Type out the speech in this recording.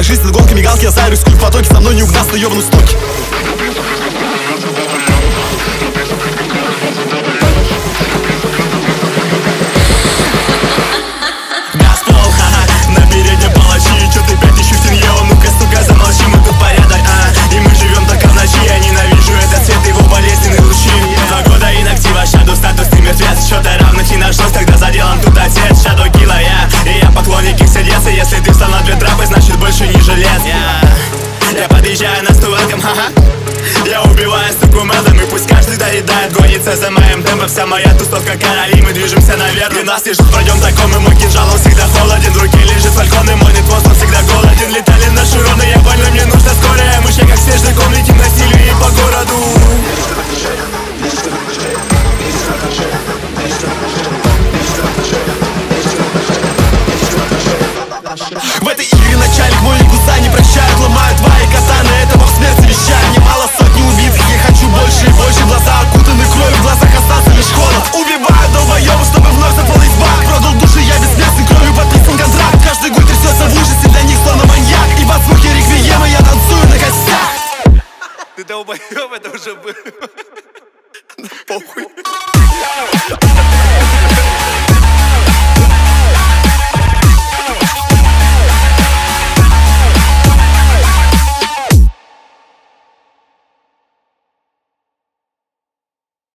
жизнь, над гонками галки, я зарюсь, скуль в потоке, со мной не угнаться, ёбану стоки. Если ты встал на две трапы, значит больше не жилец. Я подъезжаю на стувалком, ха-ха. Я убиваю суку мелом, и пусть каждый доедает, гонится за моим темпом. Вся моя тусовка короли, мы движемся наверх. И нас лежит пройдем таком, и мой кинжал, он всегда холоден. В руке лежит фалькон, и мой нетвост, он всегда голоден. Летали наши роны, я больно, мне нужна скорая. Мы ще как снежный ком летим на силе и по городу. В этой игре начальник мой гуса не прощают, ломают твои катаны, это бог смерти вещает. Мне мало сотни убитых, я хочу больше и больше. Глаза окутаны кровью, в глазах остался лишь холод. Убиваю долбоёбы, чтобы вновь заполнить бак. Продал души, я бессмертный, кровью подписан контракт. Каждый гуль трясется в ужасе, для них словно маньяк. И под звуки реквиема я танцую на костях. Ты долбоёб, это уже было. Похуй.